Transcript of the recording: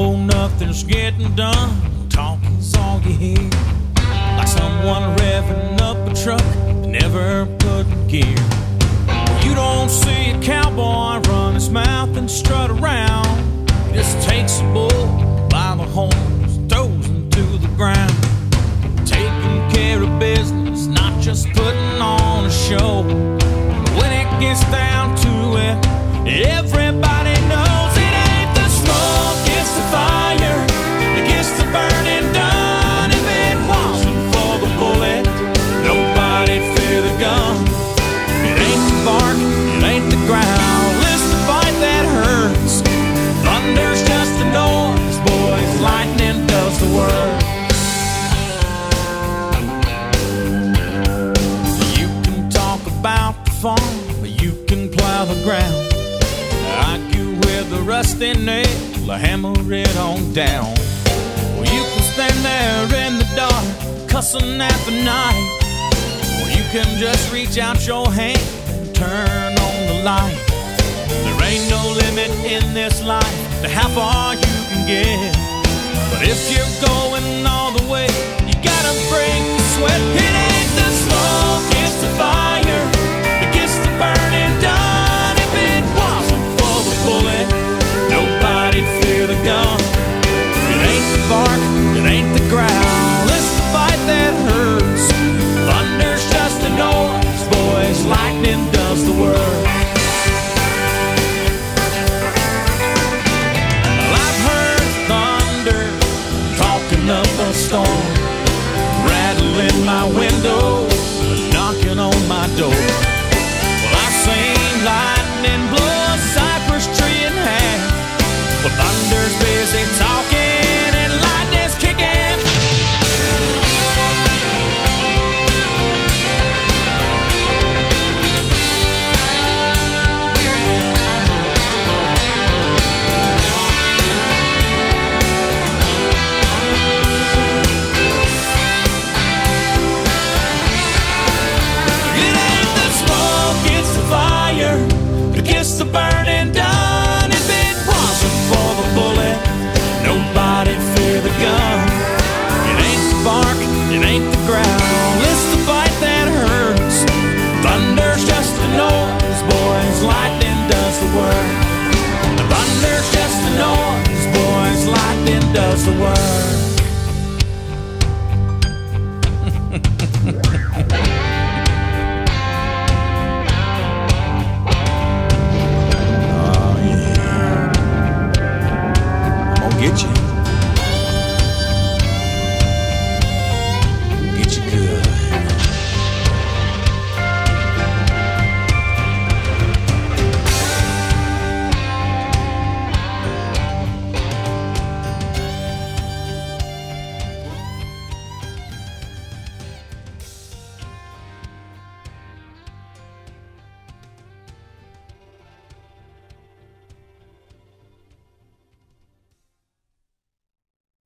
know nothing's getting done. Talking's all you hear, like someone revving up a truck but never put in gear. You don't see a cowboy run his mouth and strut around. He just takes a bull by the horns, throws him to the ground. Taking care of business, not just putting on a show. But when it gets down to it, everybody knows it ain't the smoke, it's the fire that gets the burning done. If it wasn't for the bullet, nobody'd fear the gun. It ain't the bark, it ain't the growl, it's the fight that hurts. Thunder's just a noise, boys, lightning does the work. You can talk about the farm, but you can plow the ground. Argue with a rusty nail, or hammer it on down. Well, you can stand there in the dark, cussing at the night. Or you can just reach out your hand and turn on the light. There ain't no limit in this life to how far you can get. But if you're going all the way, you gotta bring the sweat. It ain't the smoke, it's the fire that gets the burning done. If it wasn't for the bullet, nobody'd fear the gun. It ain't the bark, it ain't the growl, it's the fight that hurts. Thunder's just a noise, boys, lightning does the work. Up a storm, rattling my window, knocking on my door. Well, I seen lightning blow a cypress tree in half. Well, thunder's busy talking and lightning's kicking. It's the burning done. If it wasn't for the bullet, nobody'd fear the gun. It ain't the bark, it ain't the growl, it's the fight that hurts. Thunder's just a noise, boys, lightning does the work. Thunder's just a noise, boys, lightning does the work.